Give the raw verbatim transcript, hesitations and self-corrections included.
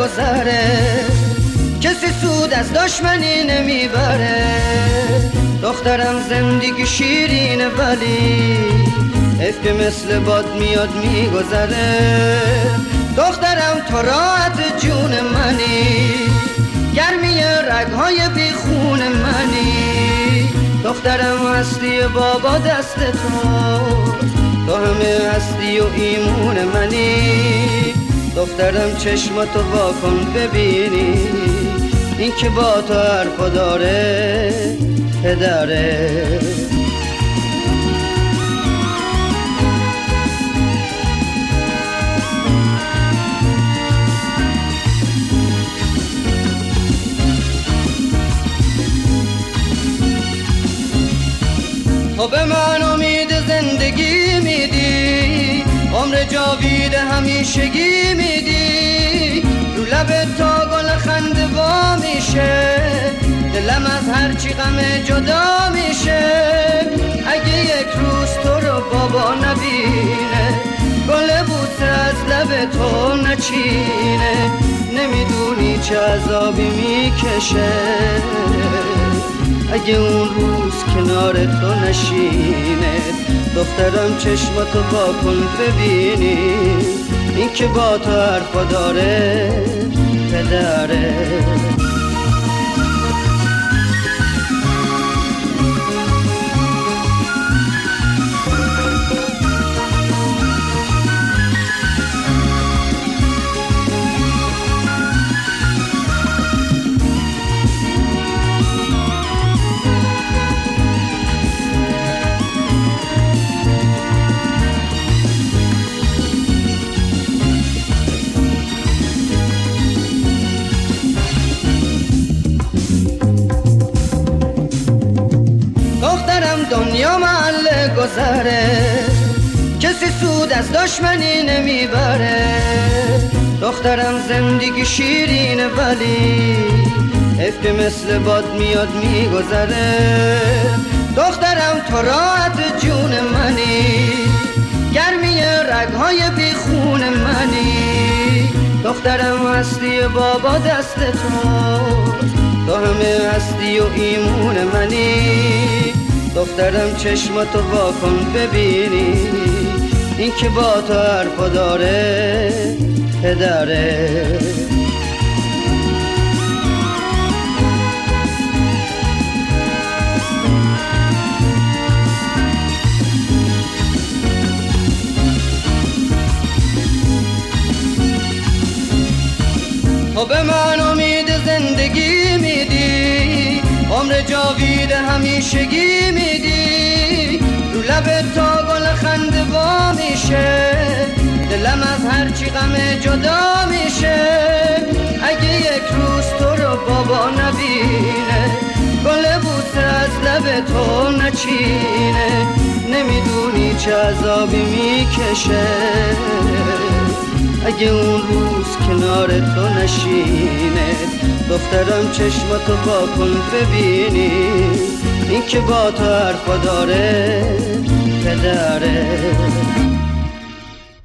گذره، کسی سود از دشمنی نمیبره. دخترم زندگی شیرینه ولی حیف که مثل باد میاد میگذره. دخترم تو راحت جون منی، گرمی رگهای بیخون منی. دخترم هستی بابا دست تو، تو همه هستی و ایمون منی. دخترم چشماتو واکن ببینی، این که با تو حرفا داره پدره. تو به من امید زندگی میدی، عمر جاوید همیشگی میدی. رو لب تا گل خنده وا میشه، دلم از هرچی غم جدا میشه. اگه یک روز تو رو بابا نبینه، گل بوسه از لب تو نچینه. نمیدونی چه عذابی میکشه اگه اون روز کنار تو نشینه. دخترم چشماتو واکن ببینی، این که با تو حرفا داره پدره. دنیا محل گذره، کسی سود از دشمنی نمیبره. دخترم زندگی شیرینه ولی حیف که مثل باد میاد میگذره. دخترم تو راحت جون منی، گرمی رگهای بیخون منی. دخترم هستی بابا دست تو، تو همه هستی و ایمون منی. دخترم چشماتو واکن ببینی، این که با تو حرفا داره پدره. تو به من امید زندگی میدی، عمر جاوید همیشگی میدی. رو لب تا گل خنده وا میشه، دلم از هرچی غم جدا میشه. اگه یک روز تو رو بابا نبینه، گل بوسه از لب تو نچینه. نمیدونی چه عذابی میکشه اگه اون روز کنار تو نشینه. دخترم چشماتو واکن ببینی، این که با تو حرفا داره پدره.